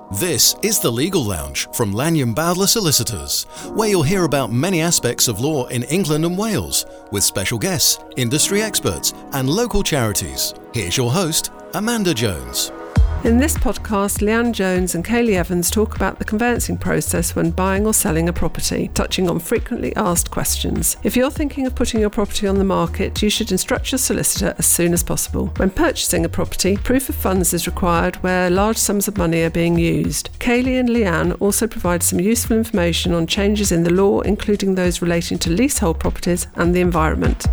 This is The Legal Lounge from Lanyon Bowdler Solicitors, where you'll hear about many aspects of law in England and Wales, with special guests, industry experts, and local charities. Here's your host, Amanda Jones. In this podcast, Leanne Jones and Kaylee Evans talk about the conveyancing process when buying or selling a property, touching on frequently asked questions. If you're thinking of putting your property on the market, you should instruct your solicitor as soon as possible. When purchasing a property, proof of funds is required where large sums of money are being used. Kaylee and Leanne also provide some useful information on changes in the law, including those relating to leasehold properties and the environment.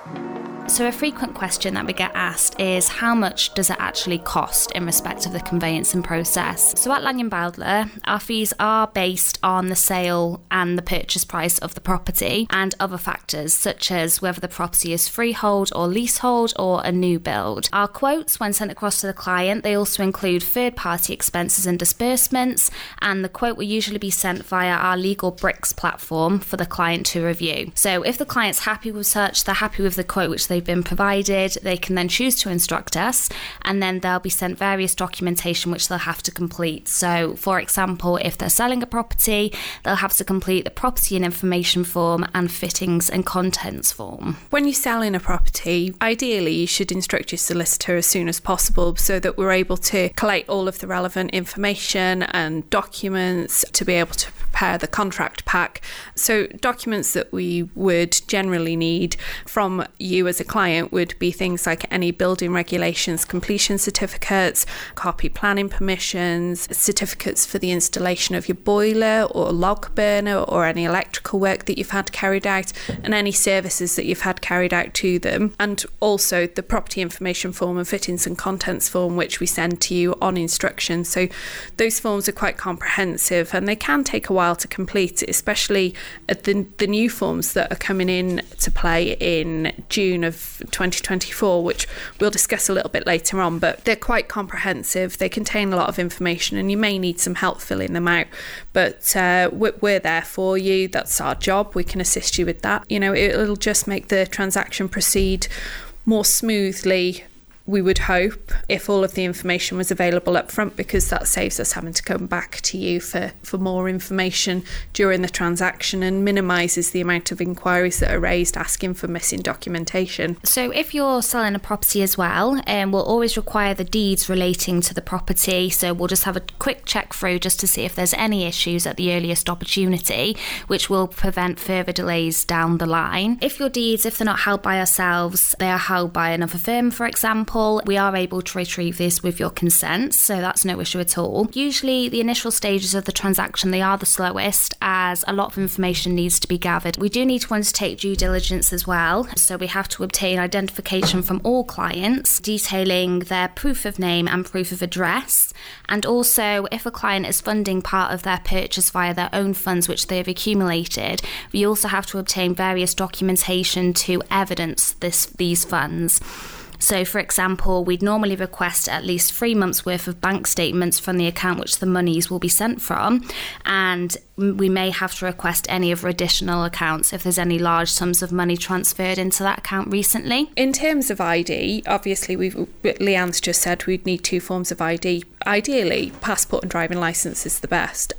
So a frequent question that we get asked is how much does it actually cost in respect of the conveyancing process? So at Lanyon Bowdler, our fees are based on the sale and the purchase price of the property and other factors such as whether the property is freehold or leasehold or a new build. Our quotes, when sent across to the client, they also include third-party expenses and disbursements, and the quote will usually be sent via our Legal Bricks platform for the client to review. So if the client's happy with such, they're happy with the quote which they've been provided, they can then choose to instruct us, and then they'll be sent various documentation which they'll have to complete. So for example, if they're selling a property, they'll have to complete the property and information form and fittings and contents form. When you're selling a property, ideally you should instruct your solicitor as soon as possible so that we're able to collate all of the relevant information and documents to be able to prepare the contract pack. So documents that we would generally need from you as a client would be things like any building regulations, completion certificates, copy planning permissions, certificates for the installation of your boiler or log burner or any electrical work that you've had carried out and any services that you've had carried out to them, and also the property information form and fittings and contents form which we send to you on instruction. So those forms are quite comprehensive and they can take a while to complete, especially at the new forms that are coming in to play in June of 2024, which we'll discuss a little bit later on, but they're quite comprehensive. They contain a lot of information and you may need some help filling them out, but we're there for you. That's our job. We can assist you with that. You know, it'll just make the transaction proceed more smoothly, we would hope, if all of the information was available up front, because that saves us having to come back to you for more information during the transaction and minimises the amount of inquiries that are raised asking for missing documentation. So if you're selling a property as well, we'll always require the deeds relating to the property. So we'll just have a quick check through just to see if there's any issues at the earliest opportunity, which will prevent further delays down the line. If your deeds, if they're not held by ourselves, they are held by another firm, for example, we are able to retrieve this with your consent, so that's no issue at all. Usually the initial stages of the transaction, they are the slowest as a lot of information needs to be gathered. We do need to undertake due diligence as well, so we have to obtain identification from all clients detailing their proof of name and proof of address, and also if a client is funding part of their purchase via their own funds which they have accumulated, we also have to obtain various documentation to evidence these funds. So, for example, we'd normally request at least 3 months' worth of bank statements from the account which the monies will be sent from, and we may have to request any other additional accounts if there's any large sums of money transferred into that account recently. In terms of ID, obviously, Leanne's just said we'd need 2 forms of ID. Ideally, passport and driving licence is the best.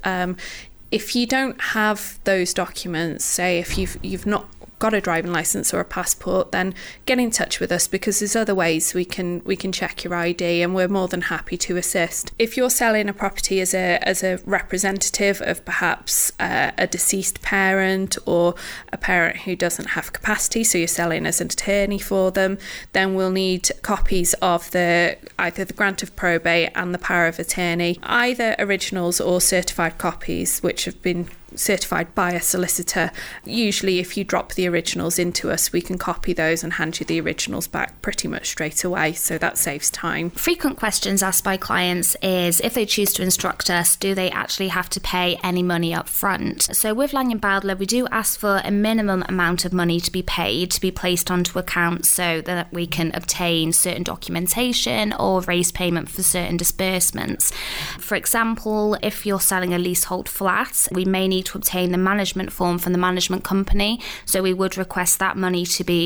If you don't have those documents, say if you've not got a driving licence or a passport, then get in touch with us, because there's other ways we can check your ID and we're more than happy to assist. If you're selling a property as a representative of perhaps a deceased parent or a parent who doesn't have capacity, so you're selling as an attorney for them, then we'll need copies of either the grant of probate and the power of attorney, either originals or certified copies which have been certified by a solicitor. Usually if you drop the originals into us, we can copy those and hand you the originals back pretty much straight away, so that saves time. Frequent questions asked by clients is if they choose to instruct us, do they actually have to pay any money up front? So with Lanyon Bowdler, we do ask for a minimum amount of money to be paid, to be placed onto account so that we can obtain certain documentation or raise payment for certain disbursements. For example, if you're selling a leasehold flat, we may need to obtain the management form from the management company, so we would request that money to be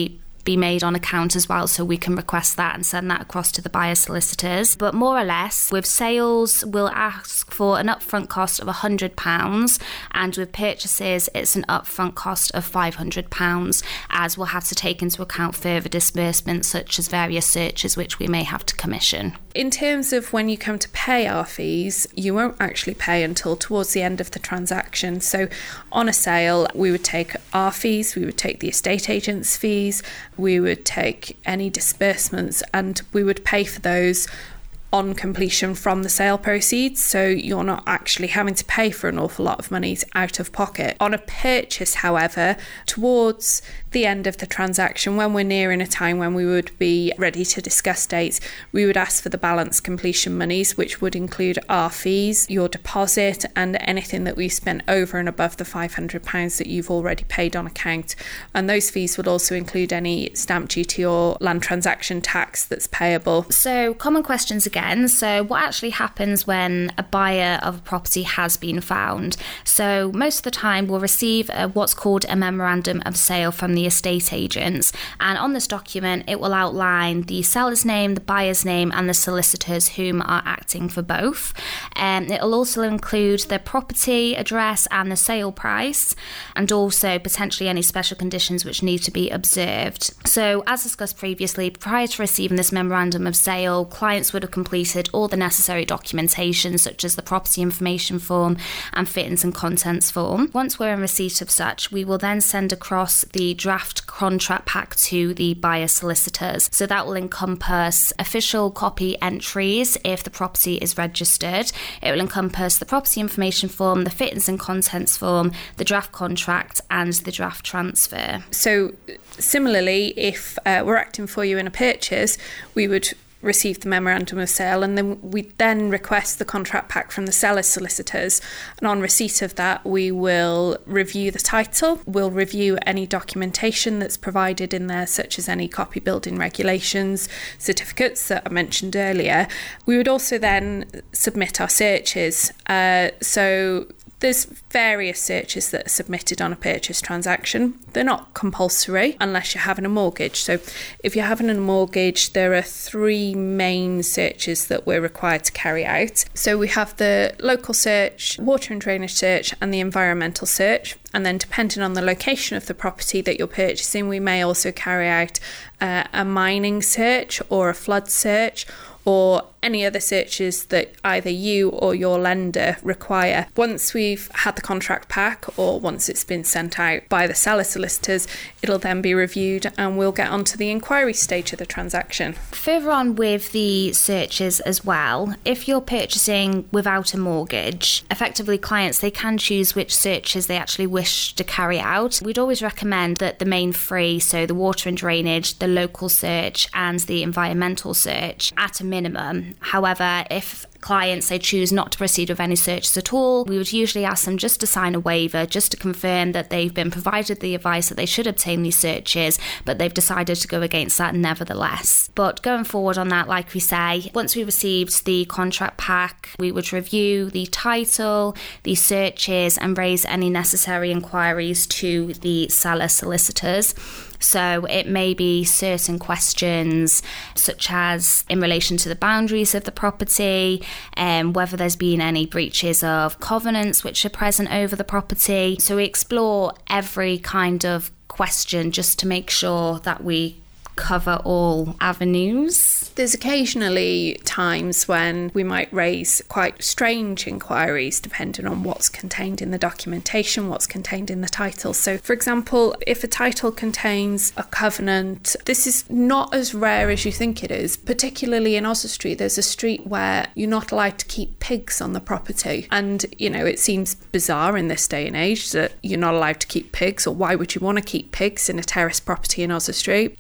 be made on account as well, so we can request that and send that across to the buyer solicitors. But more or less, with sales, we'll ask for an upfront cost of £100, and with purchases, it's an upfront cost of £500, as we'll have to take into account further disbursements such as various searches which we may have to commission. In terms of when you come to pay our fees, you won't actually pay until towards the end of the transaction. So on a sale, we would take our fees, we would take the estate agent's fees, we would take any disbursements, and we would pay for those on completion from the sale proceeds, so you're not actually having to pay for an awful lot of money out of pocket. On a purchase, however, towards the end of the transaction, when we're nearing a time when we would be ready to discuss dates, we would ask for the balance completion monies, which would include our fees, your deposit, and anything that we spent over and above the £500 that you've already paid on account. And those fees would also include any stamp duty or land transaction tax that's payable. So, common questions again. So what actually happens when a buyer of a property has been found? So most of the time we'll receive what's called a memorandum of sale from the estate agents, and on this document it will outline the seller's name, the buyer's name, and the solicitors whom are acting for both. It'll also include the property address and the sale price, and also potentially any special conditions which need to be observed. So as discussed previously, prior to receiving this memorandum of sale, clients would have completed all the necessary documentation such as the property information form and fittings and contents form. Once we're in receipt of such, we will then send across the draft contract pack to the buyer solicitors. So that will encompass official copy entries if the property is registered. It will encompass the property information form, the fittings and contents form, the draft contract, and the draft transfer. So similarly, if we're acting for you in a purchase, we would receive the memorandum of sale, and then we then request the contract pack from the seller's solicitors, and on receipt of that we will review the title, we'll review any documentation that's provided in there, such as any copy building regulations, certificates that I mentioned earlier. We would also then submit our searches. So there's various searches that are submitted on a purchase transaction. They're not compulsory unless you're having a mortgage. So if you're having a mortgage, there are 3 main searches that we're required to carry out. So we have the local search, water and drainage search, and the environmental search. And then depending on the location of the property that you're purchasing, we may also carry out a mining search or a flood search, or any other searches that either you or your lender require. Once we've had the contract pack, or once it's been sent out by the seller solicitors, it'll then be reviewed and we'll get onto the inquiry stage of the transaction. Further on with the searches as well, if you're purchasing without a mortgage, effectively clients, they can choose which searches they actually wish to carry out. We'd always recommend that the main 3, so the water and drainage, the local search, and the environmental search, at a minimum. However, if clients, they choose not to proceed with any searches at all, we would usually ask them just to sign a waiver, just to confirm that they've been provided the advice that they should obtain these searches, but they've decided to go against that nevertheless. But going forward on that, like we say, once we received the contract pack, we would review the title, the searches, and raise any necessary inquiries to the seller solicitors. So it may be certain questions such as in relation to the boundaries of the property, whether there's been any breaches of covenants which are present over the property. So we explore every kind of question just to make sure that we cover all avenues. There's occasionally times when we might raise quite strange inquiries depending on what's contained in the documentation, what's contained in the title. So, for example, if a title contains a covenant, this is not as rare as you think it is. Particularly in Oswestry, there's a street where you're not allowed to keep pigs on the property. And, you know, it seems bizarre in this day and age that you're not allowed to keep pigs, or why would you want to keep pigs in a terrace property in Oswestry? You know, that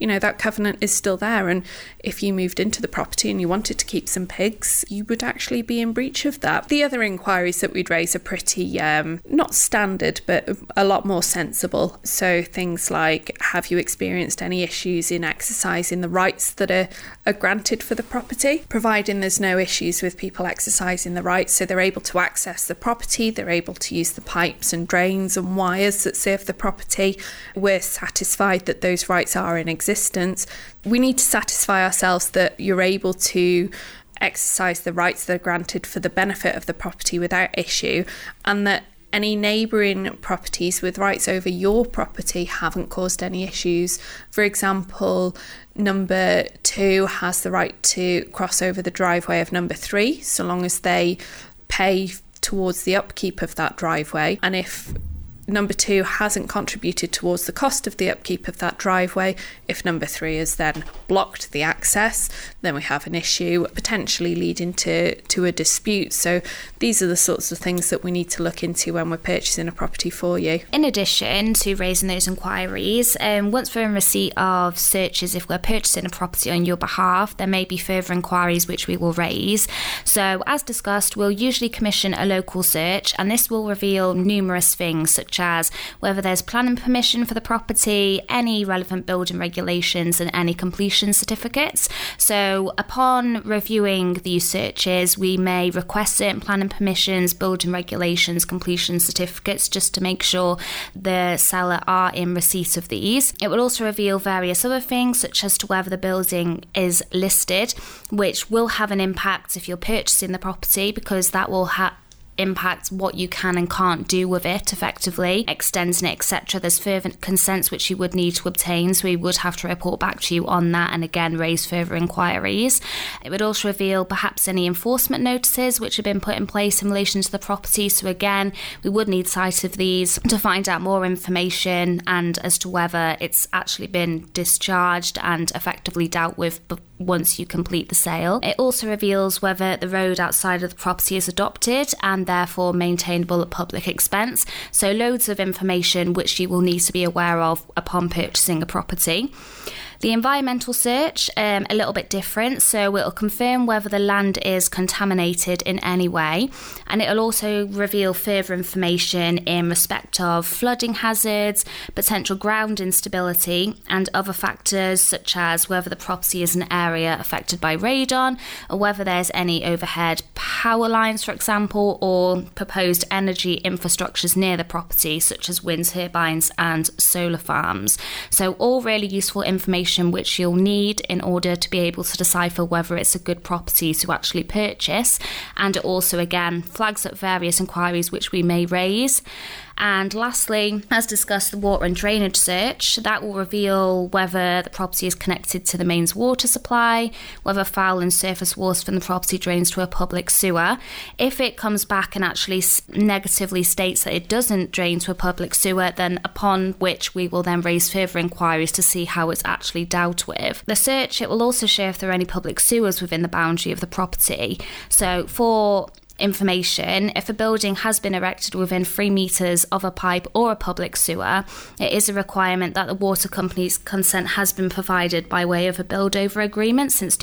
covenant is still there, and if you moved into the property and you wanted to keep some pigs, you would actually be in breach of that. The other inquiries that we'd raise are pretty not standard, but a lot more sensible. So things like, have you experienced any issues in exercising the rights that are granted for the property? Providing there's no issues with people exercising the rights, so they're able to access the property, they're able to use the pipes and drains and wires that serve the property, we're satisfied that those rights are in existence. We need to satisfy ourselves that you're able to exercise the rights that are granted for the benefit of the property without issue, and that any neighbouring properties with rights over your property haven't caused any issues. For example, number 2 has the right to cross over the driveway of number 3, so long as they pay towards the upkeep of that driveway. And if number 2 hasn't contributed towards the cost of the upkeep of that driveway, if number 3 has then blocked the access, then we have an issue potentially leading to a dispute. So these are the sorts of things that we need to look into when we're purchasing a property for you. In addition to raising those inquiries, once we're in receipt of searches, if we're purchasing a property on your behalf, there may be further inquiries which we will raise. So as discussed, we'll usually commission a local search, and this will reveal numerous things such as whether there's planning permission for the property, any relevant building regulations, and any completion certificates. So upon reviewing these searches, we may request certain planning permissions, building regulations, completion certificates, just to make sure the seller are in receipt of these. It will also reveal various other things, such as to whether the building is listed, which will have an impact if you're purchasing the property, because that will impact what you can and can't do with it effectively, extending it, etc. There's further consents which you would need to obtain, so we would have to report back to you on that and again raise further inquiries. It would also reveal perhaps any enforcement notices which have been put in place in relation to the property, so again we would need sight of these to find out more information and as to whether it's actually been discharged and effectively dealt with once you complete the sale. It also reveals whether the road outside of the property is adopted and therefore maintainable at public expense. So loads of information which you will need to be aware of upon purchasing a property. The environmental search, a little bit different, so it'll confirm whether the land is contaminated in any way, and it'll also reveal further information in respect of flooding hazards, potential ground instability, and other factors such as whether the property is an area affected by radon, or whether there's any overhead power lines, for example, or proposed energy infrastructures near the property, such as wind turbines and solar farms. So all really useful information which you'll need in order to be able to decipher whether it's a good property to actually purchase, and it also again flags up various inquiries which we may raise. And lastly, as discussed, the water and drainage search, that will reveal whether the property is connected to the mains water supply, whether foul and surface water from the property drains to a public sewer. If it comes back and actually negatively states that it doesn't drain to a public sewer, then upon which we will then raise further inquiries to see how it's actually dealt with. The search, it will also show if there are any public sewers within the boundary of the property. So for information, if a building has been erected within 3 metres of a pipe or a public sewer, it is a requirement that the water company's consent has been provided by way of a build-over agreement since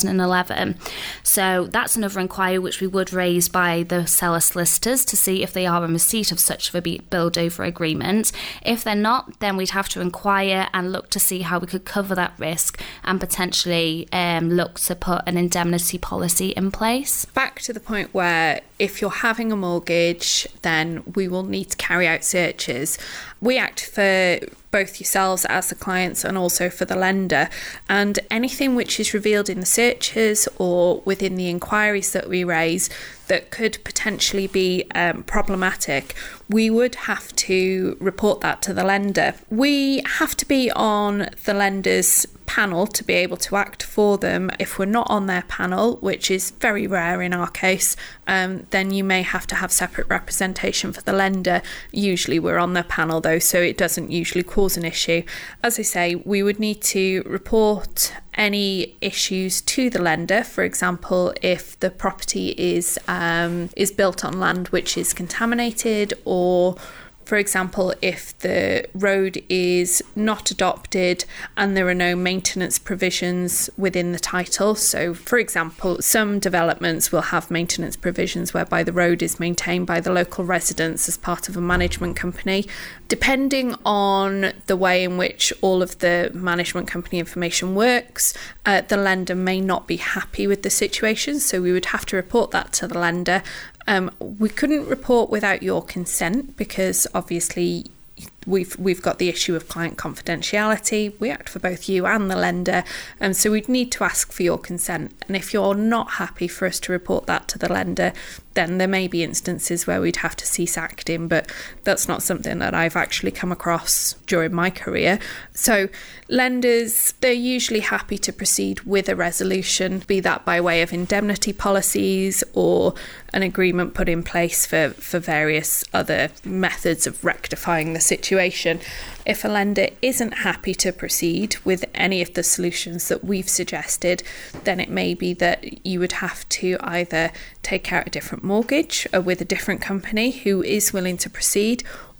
2011. So that's another inquiry which we would raise by the seller solicitors to see if they are in receipt of such a build-over agreement. If they're not, then we'd have to inquire and look to see how we could cover that risk and potentially look to put an indemnity policy in place. Back to the point where if you're having a mortgage, then we will need to carry out searches. We act for both yourselves as the clients and also for the lender, and anything which is revealed in the searches or within the inquiries that we raise that could potentially be problematic, we would have to report that to the lender. We have to be on the lender's panel to be able to act for them. If we're not on their panel, which is very rare in our case, then you may have to have separate representation for the lender. Usually we're on their panel though, so it doesn't usually cause an issue. As I say, we would need to report any issues to the lender. For example, if the property is built on land which is contaminated or For example, if the road is not adopted and there are no maintenance provisions within the title. So, for example, some developments will have maintenance provisions whereby the road is maintained by the local residents as part of a management company. Depending on the way in which all of the management company information works, the lender may not be happy with the situation, so we would have to report that to the lender. We couldn't report without your consent because obviously we've got the issue of client confidentiality. We act for both you and the lender, so we'd need to ask for your consent. And if you're not happy for us to report that to the lender, then there may be instances where we'd have to cease acting, but that's not something that I've actually come across during my career. So lenders, they're usually happy to proceed with a resolution, be that by way of indemnity policies or an agreement put in place for various other methods of rectifying the situation. If a lender isn't happy to proceed with any of the solutions that we've suggested, then it may be that you would have to either take out a different mortgage with a different company who is willing to proceed,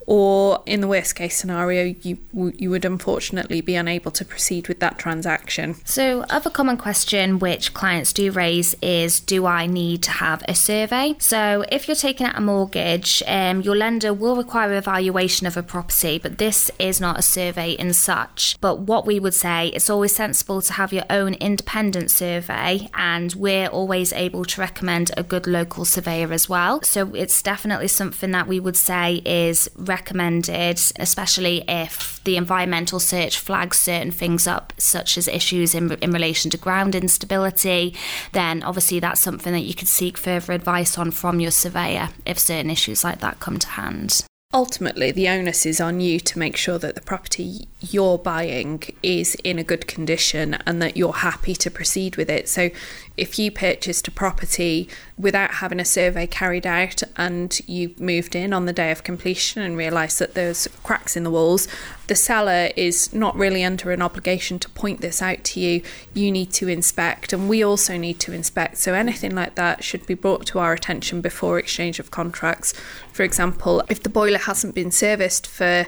or in the worst case scenario, you would unfortunately be unable to proceed with that transaction. So other common question which clients do raise is, do I need to have a survey? So if you're taking out a mortgage, your lender will require evaluation of a property, but this is not a survey in such. But what we would say, it's always sensible to have your own independent survey, and we're always able to recommend a good local surveyor as well. So it's definitely something that we would say is recommended, especially if the environmental search flags certain things up, such as issues in relation to ground instability. Then obviously that's something that you could seek further advice on from your surveyor if certain issues like that come to hand. Ultimately, the onus is on you to make sure that the property you're buying is in a good condition and that you're happy to proceed with it. So if you purchased a property without having a survey carried out and you moved in on the day of completion and realised that there's cracks in the walls, the seller is not really under an obligation to point this out to you. You need to inspect, and we also need to inspect. So anything like that should be brought to our attention before exchange of contracts. For example, if the boiler hasn't been serviced for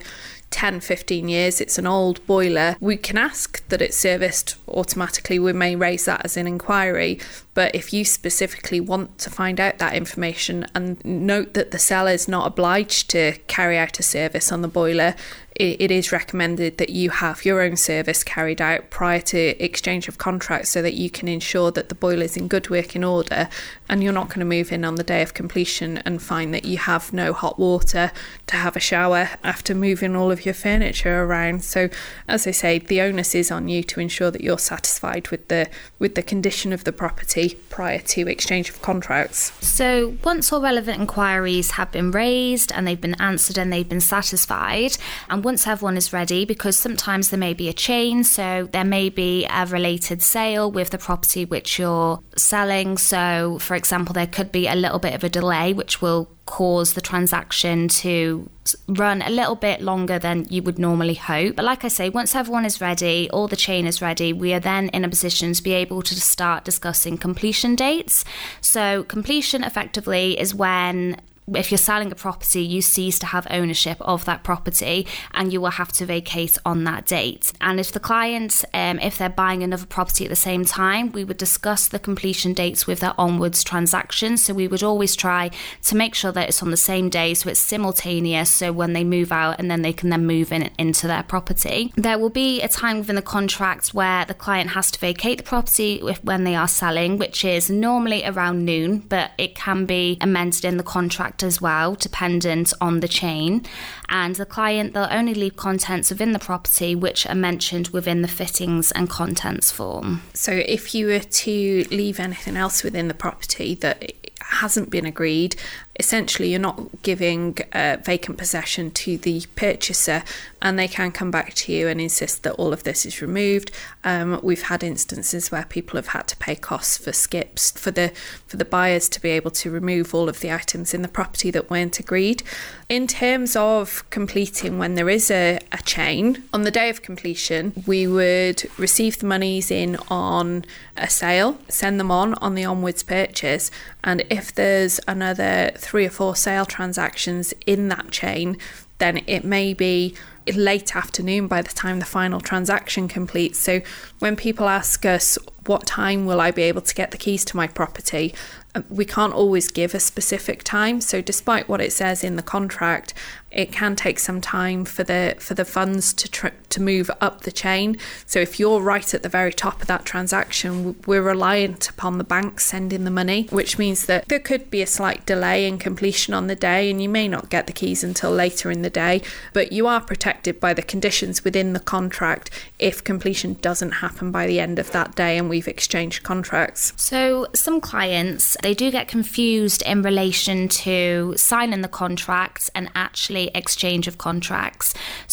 10-15 years, it's an old boiler, we can ask that it's serviced automatically. We may raise that as an inquiry, but if you specifically want to find out that information and note that the seller is not obliged to carry out a service on the boiler, it is recommended that you have your own service carried out prior to exchange of contracts so that you can ensure that the boiler is in good working order, and you're not going to move in on the day of completion and find that you have no hot water to have a shower after moving all of your furniture around. So as I say, the onus is on you to ensure that you're satisfied with the condition of the property prior to exchange of contracts. So once all relevant inquiries have been raised and they've been answered and they've been satisfied, and once everyone is ready, because sometimes there may be a chain, so there may be a related sale with the property which you're selling. So for example, there could be a little bit of a delay which will cause the transaction to run a little bit longer than you would normally hope. But like I say, once everyone is ready, all the chain is ready, we are then in a position to be able to start discussing completion dates. So completion effectively is when, if you're selling a property, you cease to have ownership of that property and you will have to vacate on that date. And if the client, if they're buying another property at the same time, we would discuss the completion dates with their onwards transaction. So we would always try to make sure that it's on the same day, so it's simultaneous, so when they move out and then they can then move into their property. There will be a time within the contract where the client has to vacate the property when they are selling, which is normally around noon, but it can be amended in the contract as well, dependent on the chain. And the client, they'll only leave contents within the property which are mentioned within the fittings and contents form. So if you were to leave anything else within the property that hasn't been agreed, essentially you're not giving vacant possession to the purchaser, and they can come back to you and insist that all of this is removed. We've had instances where people have had to pay costs for skips for the buyers to be able to remove all of the items in the property that weren't agreed. In terms of completing when there is a chain, on the day of completion, we would receive the monies in on a sale, send them on the onwards purchase, and if there's another 3 or 4 sale transactions in that chain, then it may be late afternoon by the time the final transaction completes. So when people ask us, what time will I be able to get the keys to my property? We can't always give a specific time. So despite what it says in the contract, it can take some time for the funds to move up the chain. So if you're right at the very top of that transaction, we're reliant upon the bank sending the money, which means that there could be a slight delay in completion on the day, and you may not get the keys until later in the day, but you are protected by the conditions within the contract if completion doesn't happen by the end of that day and we've exchanged contracts. So some clients, they do get confused in relation to signing the contracts and actually exchange of contracts.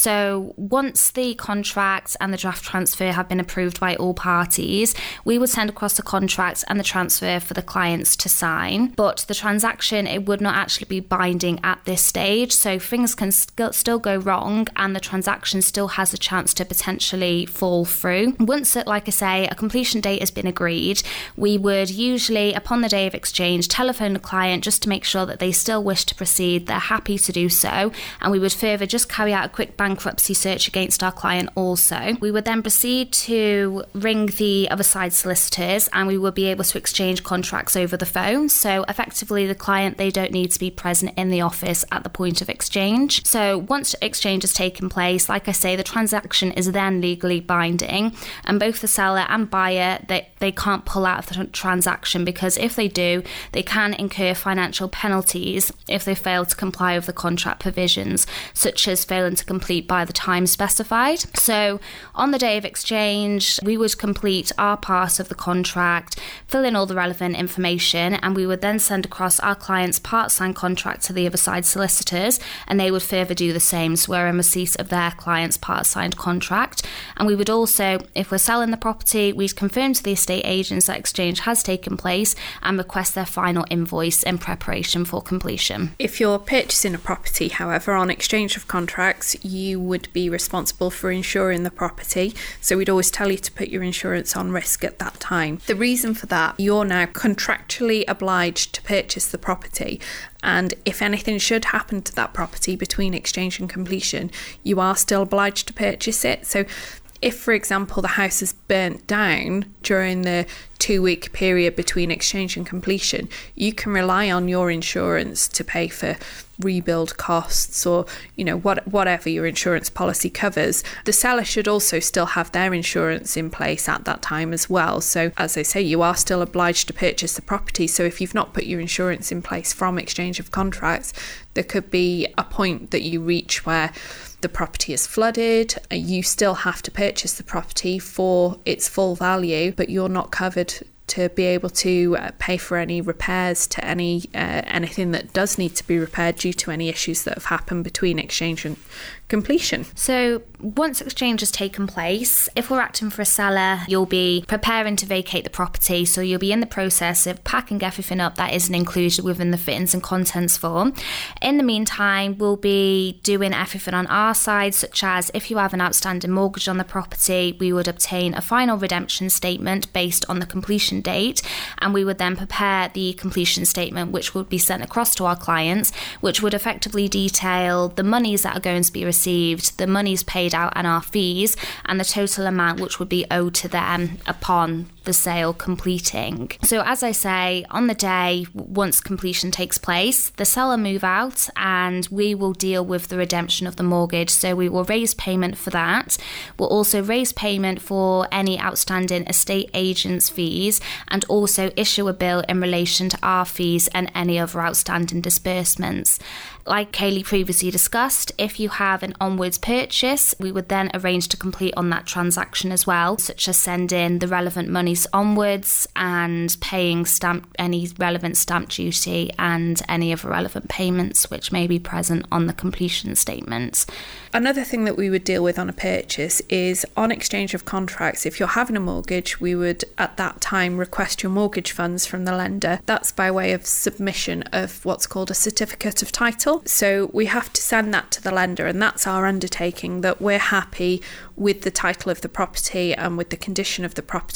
So once the contract and the draft transfer have been approved by all parties, we would send across the contract and the transfer for the clients to sign, but the transaction, it would not actually be binding at this stage, so things can still go wrong and the transaction still has a chance to potentially fall through. Once, like I say, a completion date has been agreed, we would usually, upon the day of exchange, telephone the client just to make sure that they still wish to proceed, they're happy to do so, and we would further just carry out a quick bankruptcy search against our client also. We would then proceed to ring the other side solicitors and we would be able to exchange contracts over the phone. So effectively the client, they don't need to be present in the office at the point of exchange. So once exchange has taken place, like I say, the transaction is then legally binding, and both the seller and buyer, they can't pull out of the transaction, because if they do, they can incur financial penalties if they fail to comply with the contract provisions, such as failing to complete by the time specified. So on the day of exchange, we would complete our part of the contract, fill in all the relevant information, and we would then send across our client's part-signed contract to the other side solicitors, and they would further do the same, so we're in receipt of their client's part-signed contract. And we would also, if we're selling the property, we'd confirm to the estate agents that exchange has taken place and request their final invoice in preparation for completion. If you're purchasing a property, however, on exchange of contracts, you would be responsible for insuring the property. So we'd always tell you to put your insurance on risk at that time. The reason for that, you're now contractually obliged to purchase the property. And if anything should happen to that property between exchange and completion, you are still obliged to purchase it. So if, for example, the house is burnt down during the 2-week period between exchange and completion, you can rely on your insurance to pay for rebuild costs or, whatever your insurance policy covers. The seller should also still have their insurance in place at that time as well. So as I say, you are still obliged to purchase the property. So if you've not put your insurance in place from exchange of contracts, there could be a point that you reach where the property is flooded, you still have to purchase the property for its full value, but you're not covered to be able to pay for any repairs to anything that does need to be repaired due to any issues that have happened between exchange and completion. So once exchange has taken place, if we're acting for a seller, you'll be preparing to vacate the property, so you'll be in the process of packing everything up that isn't included within the fittings and contents form. In the meantime, we'll be doing everything on our side, such as if you have an outstanding mortgage on the property, we would obtain a final redemption statement based on the completion date, and we would then prepare the completion statement, which would be sent across to our clients, which would effectively detail the monies that are going to be received, the monies paid out and our fees, and the total amount which would be owed to them upon the sale completing. So as I say, on the day, once completion takes place, the seller move out and we will deal with the redemption of the mortgage. So we will raise payment for that. We'll also raise payment for any outstanding estate agent's fees and also issue a bill in relation to our fees and any other outstanding disbursements. Like Kaylee previously discussed, if you have an onwards purchase, we would then arrange to complete on that transaction as well, such as sending the relevant monies onwards and paying any relevant stamp duty and any other relevant payments which may be present on the completion statement. Another thing that we would deal with on a purchase is on exchange of contracts. If you're having a mortgage, we would at that time request your mortgage funds from the lender. That's by way of submission of what's called a certificate of title. So we have to send that to the lender, and that's our undertaking that we're happy with the title of the property and with the condition of the property, and that it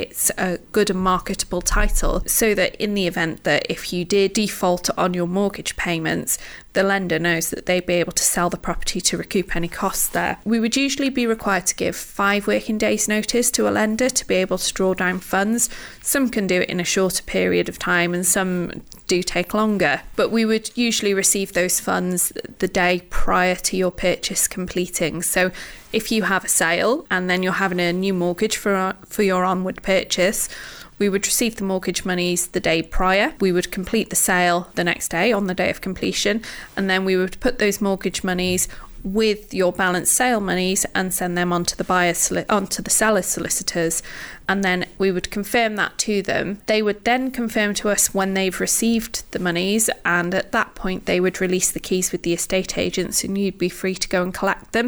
it's a good and marketable title, so that in the event that if you did default on your mortgage payments, the lender knows that they'd be able to sell the property to recoup any costs there. We would usually be required to give 5 working days notice to a lender to be able to draw down funds. Some can do it in a shorter period of time and some do take longer, but we would usually receive those funds the day prior to your purchase completing. So if you have a sale and then you're having a new mortgage for your onward purchase, we would receive the mortgage monies the day prior. We would complete the sale the next day on the day of completion, and then we would put those mortgage monies with your balance sale monies and send them onto the seller's solicitors, and then we would confirm that to them. They would then confirm to us when they've received the monies, and at that point they would release the keys with the estate agents and you'd be free to go and collect them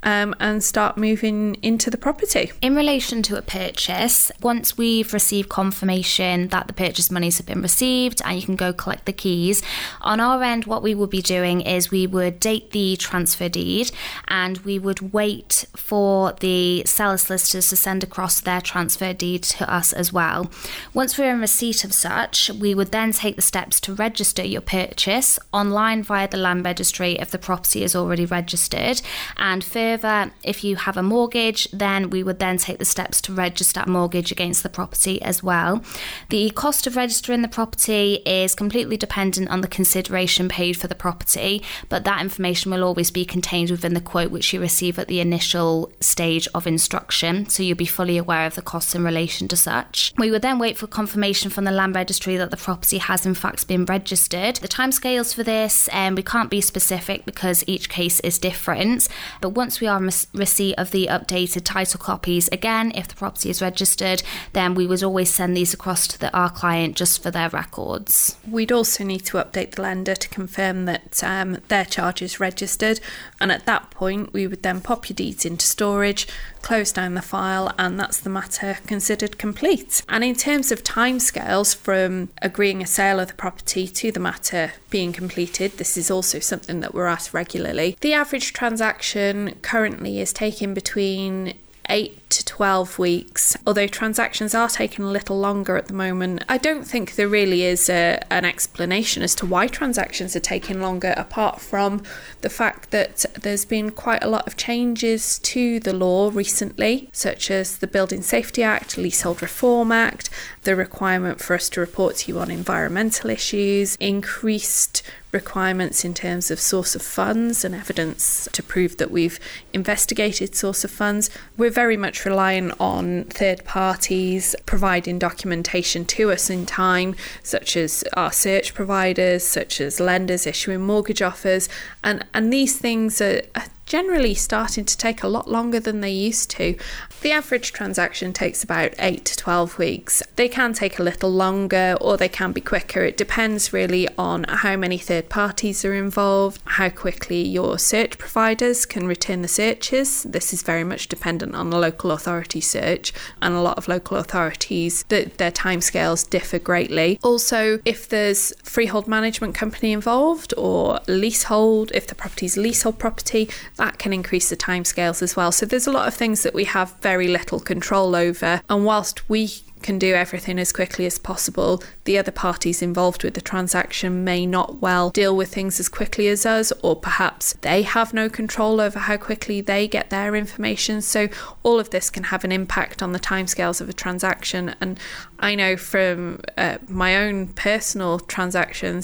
and start moving into the property. In relation to a purchase, once we've received confirmation that the purchase monies have been received and you can go collect the keys, on our end what we would be doing is we would date the transfer deed and we would wait for the seller solicitors to send across their transfer deed to us as well. Once we're in receipt of such, we would then take the steps to register your purchase online via the land registry if the property is already registered, and further, if you have a mortgage, then we would then take the steps to register that mortgage against the property as well. The cost of registering the property is completely dependent on the consideration paid for the property, but that information will always be contained within the quote which you receive at the initial stage of instruction, so you'll be fully aware of the costs in relation to such. We would then wait for confirmation from the land registry that the property has in fact been registered. The timescales for this, we can't be specific because each case is different, but once we are in receipt of the updated title copies, again, if the property is registered, then we would always send these across to our client just for their records. We'd also need to update the lender to confirm that their charge is registered, and at that point we would then pop your deeds into storage, close down the file, and that's the matter considered complete. And in terms of timescales from agreeing a sale of the property to the matter being completed, this is also something that we're asked regularly. The average transaction currently is taking between 8 to 12 weeks, although transactions are taking a little longer at the moment. I don't think there really is an explanation as to why transactions are taking longer, apart from the fact that there's been quite a lot of changes to the law recently, such as the Building Safety Act, Leasehold Reform Act, the requirement for us to report to you on environmental issues, increased requirements in terms of source of funds and evidence to prove that we've investigated source of funds. We're very much relying on third parties providing documentation to us in time, such as our search providers, such as lenders issuing mortgage offers, and these things are generally starting to take a lot longer than they used to. The average transaction takes about 8 to 12 weeks. They can take a little longer or they can be quicker. It depends really on how many third parties are involved, how quickly your search providers can return the searches. This is very much dependent on the local authority search, and a lot of local authorities, their timescales differ greatly. Also, if there's freehold management company involved or leasehold, if the property's leasehold property, that can increase the timescales as well. So there's a lot of things that we have very little control over, and whilst we can do everything as quickly as possible, the other parties involved with the transaction may not well deal with things as quickly as us, or perhaps they have no control over how quickly they get their information. So all of this can have an impact on the timescales of a transaction. And I know from my own personal transactions,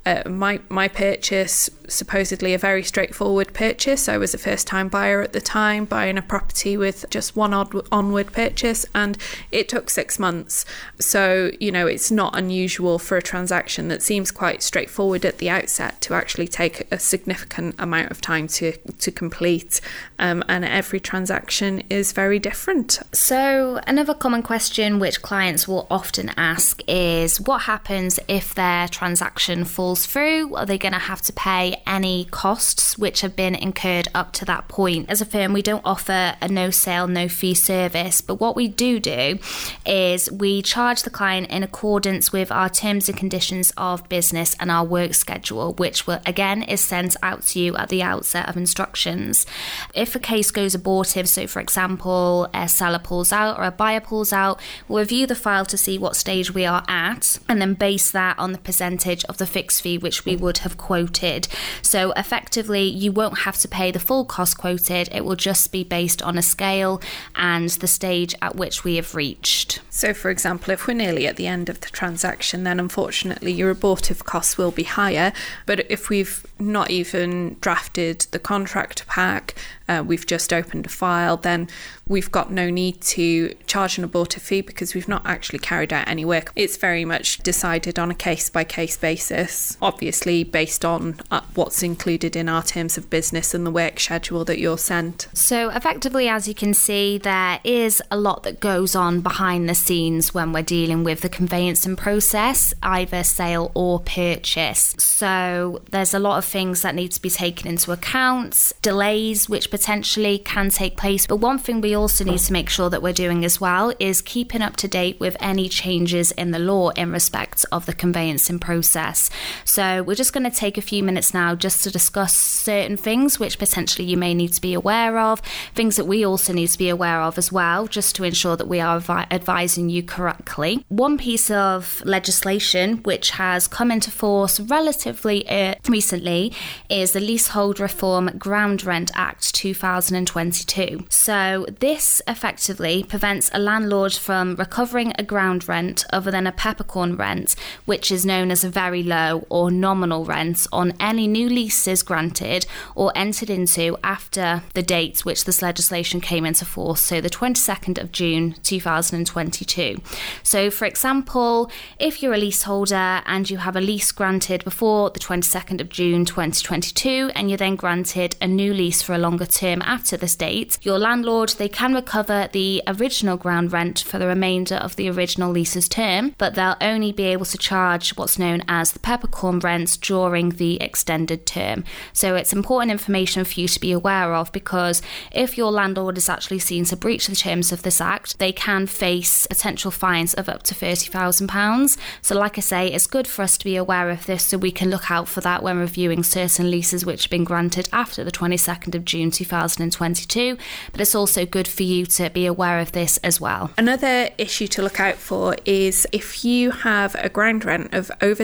my purchase, supposedly a very straightforward purchase. I was a first-time buyer at the time, buying a property with just one onward purchase, and it took 6 months. So, it's not unusual for a transaction that seems quite straightforward at the outset to actually take a significant amount of time to complete, and every transaction is very different. So another common question which clients will often ask is, what happens if their transaction falls falls through, are they going to have to pay any costs which have been incurred up to that point? As a firm, we don't offer a no sale, no fee service, but what we do is we charge the client in accordance with our terms and conditions of business and our work schedule, which again is sent out to you at the outset of instructions. If a case goes abortive, so for example, a seller pulls out or a buyer pulls out, we'll review the file to see what stage we are at and then base that on the percentage of the fixed fee which we would have quoted. So effectively, you won't have to pay the full cost quoted. It will just be based on a scale and the stage at which we have reached. So for example, if we're nearly at the end of the transaction, then unfortunately your abortive costs will be higher. But if we've not even drafted the contract pack, we've just opened a file, then we've got no need to charge an abortive fee because we've not actually carried out any work. It's very much decided on a case-by-case basis, obviously based on what's included in our terms of business and the work schedule that you're sent. So effectively, as you can see, there is a lot that goes on behind the scenes when we're dealing with the conveyancing process, either sale or purchase. So there's a lot of things that need to be taken into account, delays which potentially can take place. But one thing we also need to make sure that we're doing as well is keeping up to date with any changes in the law in respect of the conveyancing process. So we're just going to take a few minutes now just to discuss certain things which potentially you may need to be aware of, things that we also need to be aware of as well, just to ensure that we are advising you correctly. One piece of legislation which has come into force relatively recently is the Leasehold Reform Ground Rent Act 2022. So this effectively prevents a landlord from recovering a ground rent other than a peppercorn rent, which is known as a very low or nominal rent, on any new leases granted or entered into after the date which this legislation came into force, so the 22nd of June 2022. So for example, if you're a leaseholder and you have a lease granted before the 22nd of June 2022 and you're then granted a new lease for a longer term after this date, your landlord, they can recover the original ground rent for the remainder of the original lease's term, but they'll only be able to charge what's known as the peppercorn rents during the extended term. So it's important information for you to be aware of, because if your landlord is actually seen to breach the terms of this act, they can face potential fines of up to £30,000. So like I say, it's good for us to be aware of this so we can look out for that when reviewing certain leases which have been granted after the 22nd of June 2022, but it's also good for you to be aware of this as well. Another issue to look out for is if you have a ground rent of over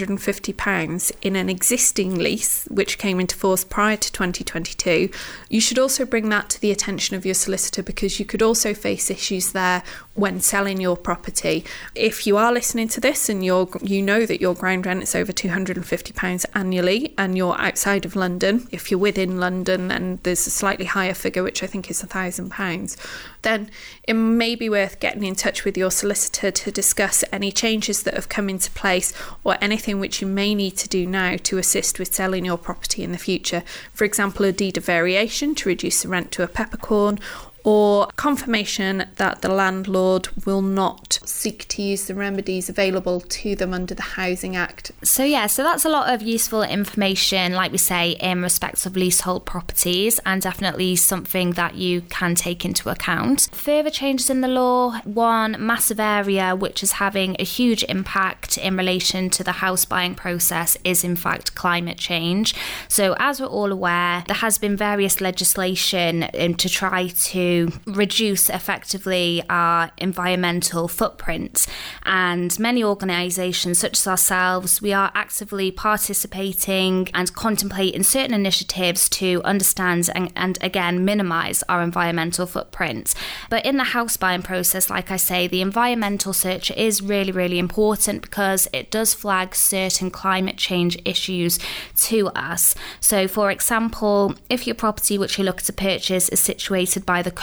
£250 in an existing lease which came into force prior to 2022, you should also bring that to the attention of your solicitor, because you could also face issues there when selling your property. If you are listening to this and you know that your ground rent is over £250 annually and you're outside of London, if you're within London and there's a slightly higher figure, which I think is £1,000, then it may be worth getting in touch with your solicitor to discuss any changes that have come into place or anything which you may need to do now to assist with selling your property in the future. For example, a deed of variation to reduce the rent to a peppercorn, or confirmation that the landlord will not seek to use the remedies available to them under the Housing Act. So that's a lot of useful information, like we say, in respect of leasehold properties, and definitely something that you can take into account. Further changes in the law, one massive area which is having a huge impact in relation to the house buying process is in fact climate change. So as we're all aware, there has been various legislation to try to reduce effectively our environmental footprint, and many organisations such as ourselves, we are actively participating and contemplating certain initiatives to understand and again minimise our environmental footprint. But in the house buying process, like I say, the environmental search is really, really important because it does flag certain climate change issues to us. So for example, if your property which you're looking to purchase is situated by the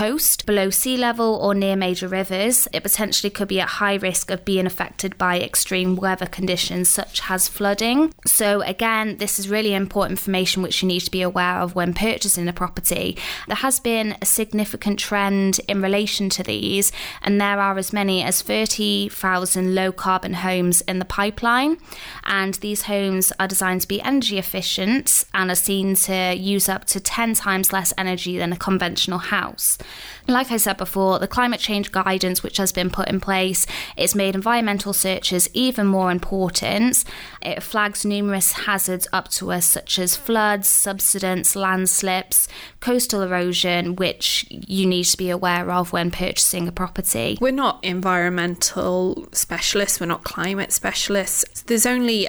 coast, below sea level or near major rivers, it potentially could be at high risk of being affected by extreme weather conditions such as flooding. So again, this is really important information which you need to be aware of when purchasing a property. There has been a significant trend in relation to these, and there are as many as 30,000 low carbon homes in the pipeline, and these homes are designed to be energy efficient and are seen to use up to 10 times less energy than a conventional house. Like I said before, the climate change guidance which has been put in place, it's made environmental searches even more important. It flags numerous hazards up to us such as floods, subsidence, landslips, coastal erosion, which you need to be aware of when purchasing a property. We're not environmental specialists, we're not climate specialists. There's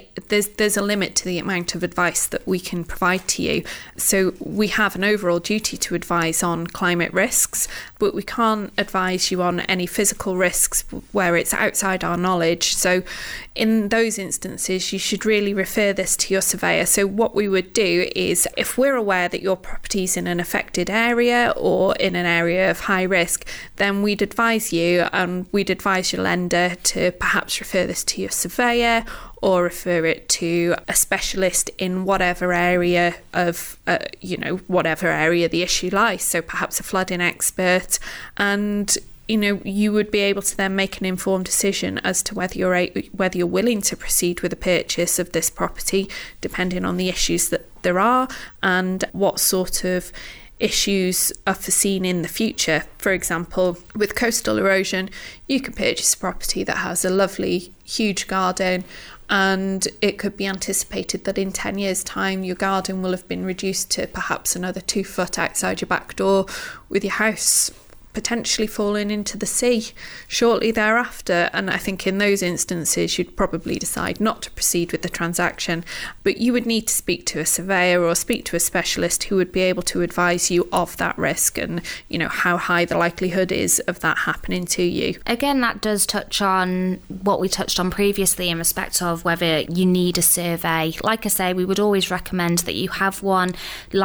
a limit to the amount of advice that we can provide to you. So we have an overall duty to advise on climate risks, but we can't advise you on any physical risks where it's outside our knowledge. So in those instances, you should really refer this to your surveyor. So what we would do is, if we're aware that your property's in an affected area or in an area of high risk, then we'd advise you and we'd advise your lender to perhaps refer this to your surveyor or refer it to a specialist in whatever area of, whatever area the issue lies. So perhaps a flooding expert, and you would be able to then make an informed decision as to whether you're willing to proceed with the purchase of this property, depending on the issues that there are and what sort of issues are foreseen in the future. For example, with coastal erosion, you can purchase a property that has a lovely, huge garden, and it could be anticipated that in 10 years' time your garden will have been reduced to perhaps another 2 foot outside your back door, with your house potentially falling into the sea shortly thereafter. And I think in those instances you'd probably decide not to proceed with the transaction, but you would need to speak to a surveyor or speak to a specialist who would be able to advise you of that risk and how high the likelihood is of that happening to you. Again, that does touch on what we touched on previously in respect of whether you need a survey. Like I say, we would always recommend that you have one,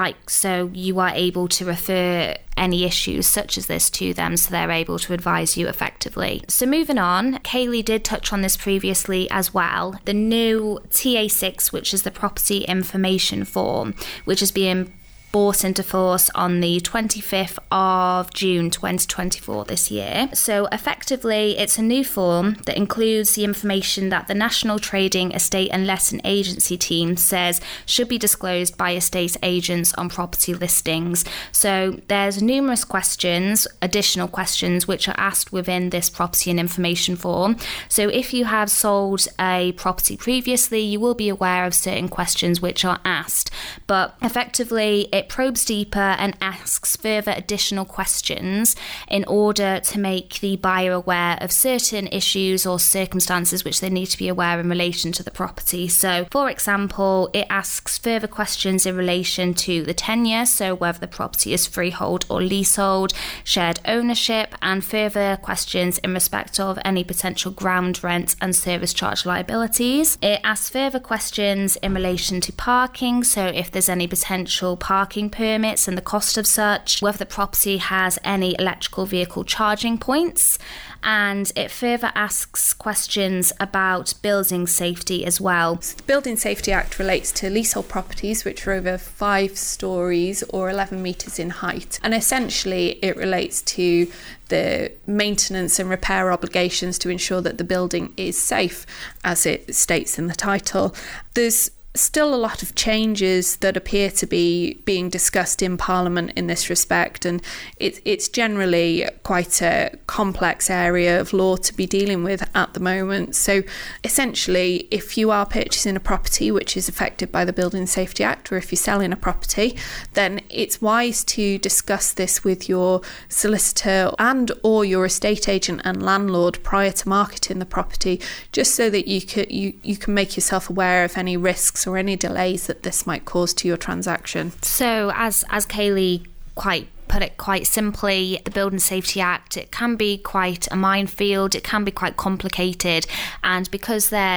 so you are able to refer any issues such as this to them so they're able to advise you effectively. So moving on, Kaylee did touch on this previously as well. The new TA6, which is the Property Information Form, which is being brought into force on the 25th of June 2024 this year. So effectively, it's a new form that includes the information that the National Trading Estate and Letting Agency team says should be disclosed by estate agents on property listings. So there's numerous questions, additional questions, which are asked within this property and information form. So if you have sold a property previously, you will be aware of certain questions which are asked, but effectively it probes deeper and asks further additional questions in order to make the buyer aware of certain issues or circumstances which they need to be aware in relation to the property. So, for example, it asks further questions in relation to the tenure, so whether the property is freehold or leasehold, shared ownership, and further questions in respect of any potential ground rent and service charge liabilities. It asks further questions in relation to parking, so if there's any potential parking permits and the cost of such, whether the property has any electrical vehicle charging points, and it further asks questions about building safety as well. So the Building Safety Act relates to leasehold properties which are over 5 stories or 11 metres in height, and essentially it relates to the maintenance and repair obligations to ensure that the building is safe, as it states in the title. There's still a lot of changes that appear to be being discussed in Parliament in this respect, and it's generally quite a complex area of law to be dealing with at the moment. So essentially, if you are purchasing a property which is affected by the Building Safety Act, or if you're selling a property, then it's wise to discuss this with your solicitor and or your estate agent and landlord prior to marketing the property, just so that you can make yourself aware of any risks or any delays that this might cause to your transaction. So as Kaylee put it quite simply, the Building Safety Act, it can be quite a minefield, it can be quite complicated, and because there's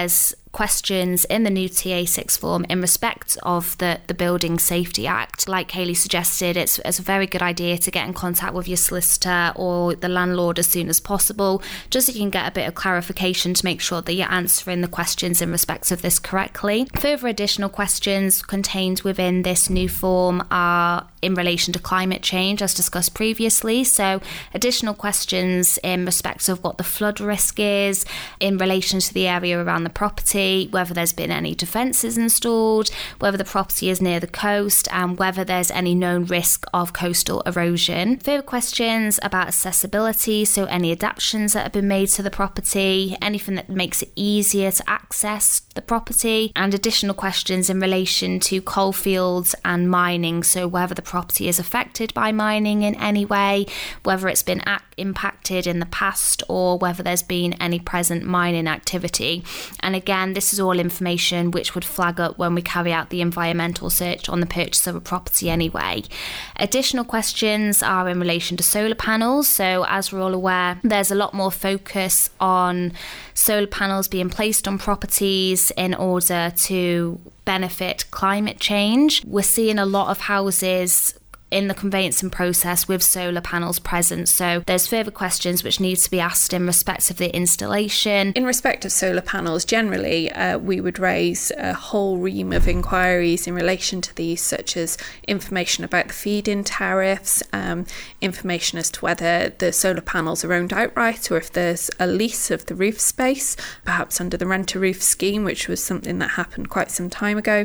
questions in the new TA6 form in respect of the Building Safety Act. Like Kaylee suggested, it's a very good idea to get in contact with your solicitor or the landlord as soon as possible, just so you can get a bit of clarification to make sure that you're answering the questions in respect of this correctly. Further additional questions contained within this new form are in relation to climate change, as discussed previously. So additional questions in respect of what the flood risk is in relation to the area around the property, whether there's been any defences installed, whether the property is near the coast, and whether there's any known risk of coastal erosion. Further questions about accessibility, so any adaptations that have been made to the property, anything that makes it easier to access the property, and additional questions in relation to coal fields and mining, so whether the property is affected by mining in any way, whether it's been impacted in the past, or whether there's been any present mining activity. And again, this is all information which would flag up when we carry out the environmental search on the purchase of a property anyway. Additional questions are in relation to solar panels. So as we're all aware, there's a lot more focus on solar panels being placed on properties in order to benefit climate change. We're seeing a lot of houses in the conveyancing process with solar panels present. So there's further questions which need to be asked in respect of the installation. In respect of solar panels, generally, we would raise a whole ream of inquiries in relation to these, such as information about the feed-in tariffs, information as to whether the solar panels are owned outright or if there's a lease of the roof space, perhaps under the rent-a-roof scheme, which was something that happened quite some time ago.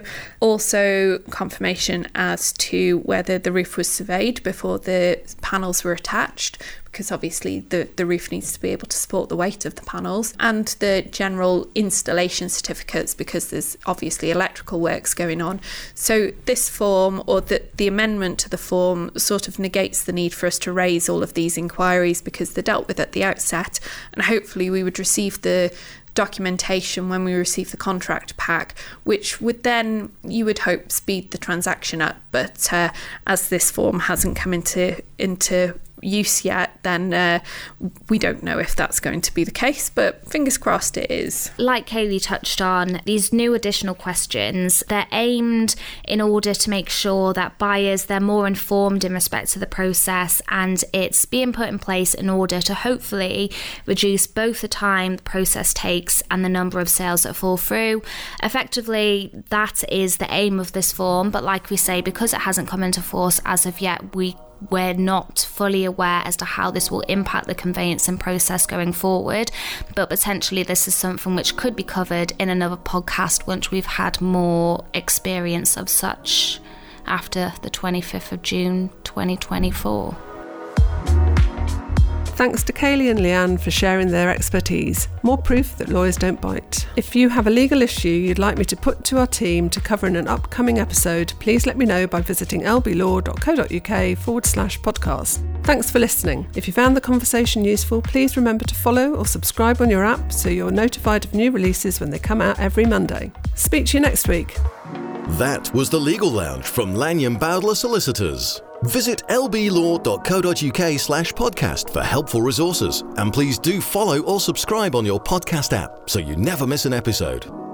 Also, confirmation as to whether the roof was surveyed before the panels were attached, because obviously the roof needs to be able to support the weight of the panels, and the general installation certificates, because there's obviously electrical works going on. So this form, or the amendment to the form, sort of negates the need for us to raise all of these inquiries, because they're dealt with at the outset, and hopefully we would receive the documentation when we receive the contract pack, which would then, you would hope, speed the transaction up. But as this form hasn't come into use yet, then we don't know if that's going to be the case, but fingers crossed it is. Like Kaylee touched on, these new additional questions, they're aimed in order to make sure that buyers, they're more informed in respect to the process, and it's being put in place in order to hopefully reduce both the time the process takes and the number of sales that fall through. Effectively, that is the aim of this form, but like we say, because it hasn't come into force as of yet, we're not fully aware as to how this will impact the conveyancing process going forward, but potentially this is something which could be covered in another podcast once we've had more experience of such after the 25th of June 2024. Thanks to Kaylee and Leanne for sharing their expertise. More proof that lawyers don't bite. If you have a legal issue you'd like me to put to our team to cover in an upcoming episode, please let me know by visiting lblaw.co.uk/podcast. Thanks for listening. If you found the conversation useful, please remember to follow or subscribe on your app so you're notified of new releases when they come out every Monday. Speak to you next week. That was the Legal Lounge from Lanyon Bowdler Solicitors. Visit lblaw.co.uk/podcast for helpful resources, and please do follow or subscribe on your podcast app so you never miss an episode.